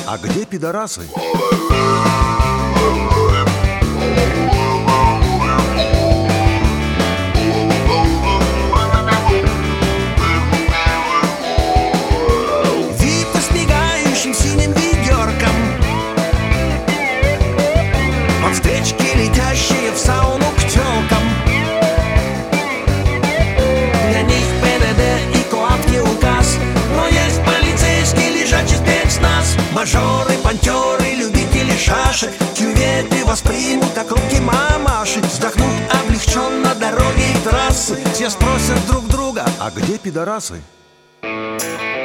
А где пидорасы? Випы с мигающим синим ведерком, подстречки, летящие в сауну к тёлкам. Для них ПДД и КОАПки указ, но есть полицейский лежачий спецназ. Мажоры, понтёры, любители шашек, кюветы воспримут как руки мамаши. Вздохнут облегченно дороги и трассы. Все спросят друг друга: а где пидорасы?